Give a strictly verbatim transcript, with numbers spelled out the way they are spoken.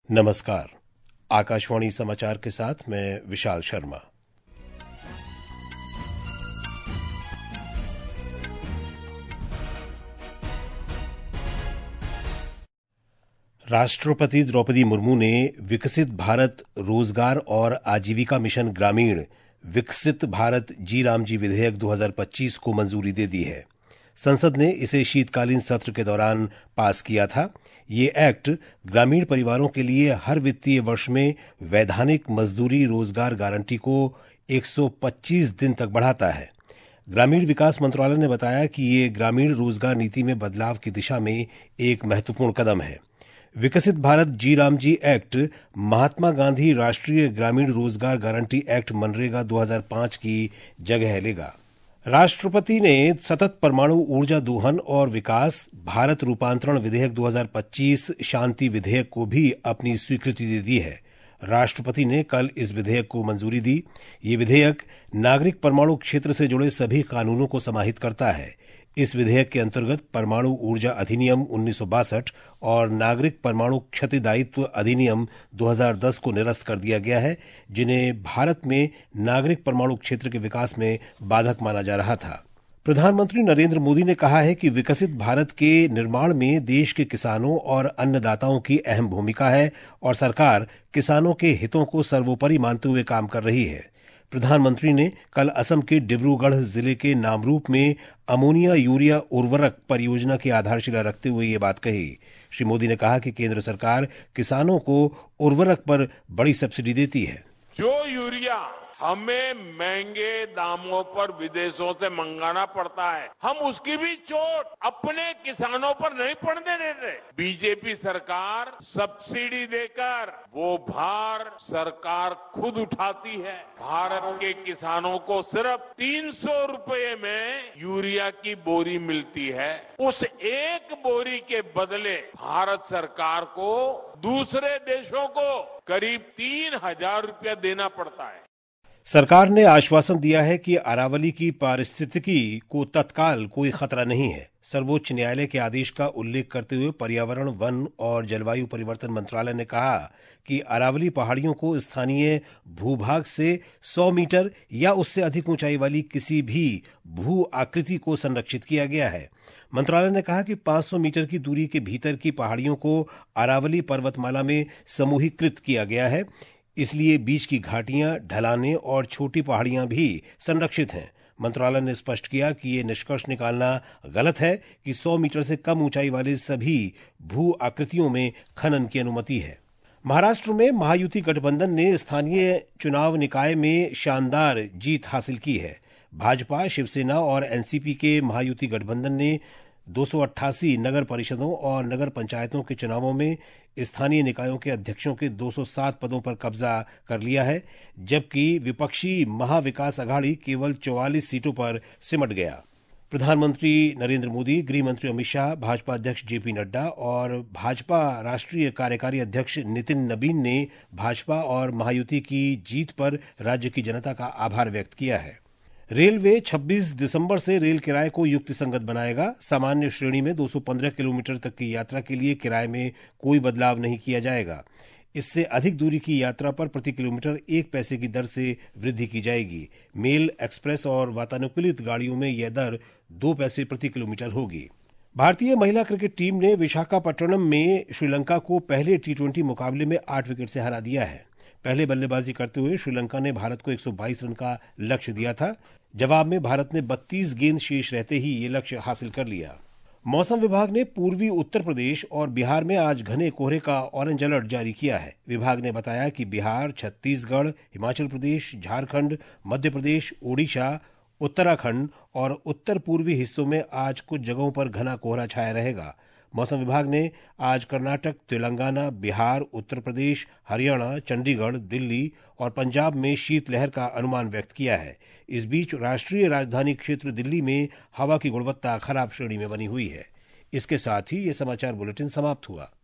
नमस्कार। आकाशवाणी समाचार के साथ मैं विशाल शर्मा। राष्ट्रपति द्रौपदी मुर्मू ने विकसित भारत रोजगार और आजीविका मिशन ग्रामीण विकसित भारत जी रामजी विधेयक दो हज़ार पच्चीस को मंजूरी दे दी है। संसद ने इसे शीतकालीन सत्र के दौरान पास किया था। ये एक्ट ग्रामीण परिवारों के लिए हर वित्तीय वर्ष में वैधानिक मजदूरी रोजगार गारंटी को एक सौ पच्चीस दिन तक बढ़ाता है। ग्रामीण विकास मंत्रालय ने बताया कि ये ग्रामीण रोजगार नीति में बदलाव की दिशा में एक महत्वपूर्ण कदम है। Viksit Bharat G RAM G act Mahatma Gandhi राष्ट्रीय ग्रामीण रोजगार गारंटी एक्ट मनरेगा दो हज़ार पाँच की जगह लेगा। राष्ट्रपति ने सतत परमाणु ऊर्जा दोहन और विकास भारत रूपांतरण विधेयक दो हज़ार पच्चीस शांति विधेयक को भी अपनी स्वीकृति दे दी है। राष्ट्रपति ने कल इस विधेयक को मंजूरी दी। ये विधेयक नागरिक परमाणु क्षेत्र से जुड़े सभी कानूनों को समाहित करता है। इस विधेयक के अंतर्गत परमाणु ऊर्जा अधिनियम उन्नीस सौ बासठ और नागरिक परमाणु क्षति दायित्व अधिनियम दो हज़ार दस को निरस्त कर दिया गया है, जिन्हें भारत में नागरिक परमाणु क्षेत्र के विकास में बाधक माना जा रहा था। प्रधानमंत्री नरेंद्र मोदी ने कहा है कि विकसित भारत के निर्माण में देश के किसानों और अन्नदाताओं की अहम भूमिका है और सरकार किसानों के हितों को सर्वोपरि मानते हुए काम कर रही है। प्रधानमंत्री ने कल असम के डिब्रूगढ़ जिले के नामरूप में अमोनिया यूरिया उर्वरक परियोजना की आधारशिला रखते हुए ये बात कही। श्री मोदी ने कहा कि केंद्र सरकार किसानों को उर्वरक पर बड़ी सब्सिडी देती है। जो यूरिया हमें महंगे दामों पर विदेशों से मंगाना पड़ता है, हम उसकी भी चोट अपने किसानों पर नहीं पड़ने देते। बीजेपी सरकार सब्सिडी देकर वो भार सरकार खुद उठाती है। भारत के किसानों को सिर्फ तीन सौ रुपए में यूरिया की बोरी मिलती है। उस एक बोरी के बदले भारत सरकार को दूसरे देशों को करीब तीन हजार रुपया देना पड़ता है। सरकार ने आश्वासन दिया है कि अरावली की पारिस्थितिकी को तत्काल कोई खतरा नहीं है। सर्वोच्च न्यायालय के आदेश का उल्लेख करते हुए पर्यावरण, वन और जलवायु परिवर्तन मंत्रालय ने कहा कि अरावली पहाड़ियों को स्थानीय भूभाग से सौ मीटर या उससे अधिक ऊंचाई वाली किसी भी भू आकृति को संरक्षित किया गया है। मंत्रालय ने कहा कि पाँच सौ मीटर की दूरी के भीतर की पहाड़ियों को अरावली पर्वतमाला में समूहीकृत किया गया है। इसलिए बीच की घाटियां, ढलानें और छोटी पहाड़ियां भी संरक्षित हैं। मंत्रालय ने स्पष्ट किया कि ये निष्कर्ष निकालना गलत है कि सौ मीटर से कम ऊंचाई वाले सभी भू आकृतियों में खनन की अनुमति है। महाराष्ट्र में महायुति गठबंधन ने स्थानीय चुनाव निकाय में शानदार जीत हासिल की है। भाजपा, शिवसेना और एनसीपी के महायुति गठबंधन ने दो सौ अट्ठासी नगर परिषदों और नगर पंचायतों के चुनावों में स्थानीय निकायों के अध्यक्षों के दो सौ सात पदों पर कब्जा कर लिया है, जबकि विपक्षी महाविकास अघाड़ी केवल चौवालीस सीटों पर सिमट गया। प्रधानमंत्री नरेंद्र मोदी, गृह मंत्री अमित शाह, भाजपा अध्यक्ष जेपी नड्डा और भाजपा राष्ट्रीय कार्यकारी अध्यक्ष नितिन नबीन ने भाजपा और महायुति की जीत पर राज्य की जनता का आभार व्यक्त किया है। रेलवे छब्बीस दिसंबर से रेल किराए को युक्तिसंगत बनाएगा। सामान्य श्रेणी में दो सौ पंद्रह किलोमीटर तक की यात्रा के लिए किराए में कोई बदलाव नहीं किया जाएगा। इससे अधिक दूरी की यात्रा पर प्रति किलोमीटर एक पैसे की दर से वृद्धि की जाएगी। मेल, एक्सप्रेस और वातानुकूलित गाड़ियों में यह दर दो पैसे प्रति किलोमीटर होगी। भारतीय महिला क्रिकेट टीम ने विशाखापट्टनम में श्रीलंका को पहले टी ट्वेंटी मुकाबले में आठ विकेट से हरा दिया है। पहले बल्लेबाजी करते हुए श्रीलंका ने भारत को एक सौ बाईस रन का लक्ष्य दिया था। जवाब में भारत ने बत्तीस गेंद शेष रहते ही ये लक्ष्य हासिल कर लिया। मौसम विभाग ने पूर्वी उत्तर प्रदेश और बिहार में आज घने कोहरे का ऑरेंज अलर्ट जारी किया है। विभाग ने बताया कि बिहार, छत्तीसगढ़, हिमाचल प्रदेश, झारखंड, मध्य प्रदेश, ओडिशा, उत्तराखंड और उत्तर पूर्वी हिस्सों में आज कुछ जगहों पर घना कोहरा छाया रहेगा। मौसम विभाग ने आज कर्नाटक, तेलंगाना, बिहार, उत्तर प्रदेश, हरियाणा, चंडीगढ़, दिल्ली और पंजाब में शीतलहर का अनुमान व्यक्त किया है। इस बीच राष्ट्रीय राजधानी क्षेत्र दिल्ली में हवा की गुणवत्ता खराब श्रेणी में बनी हुई है। इसके साथ ही ये समाचार बुलेटिन समाप्त हुआ।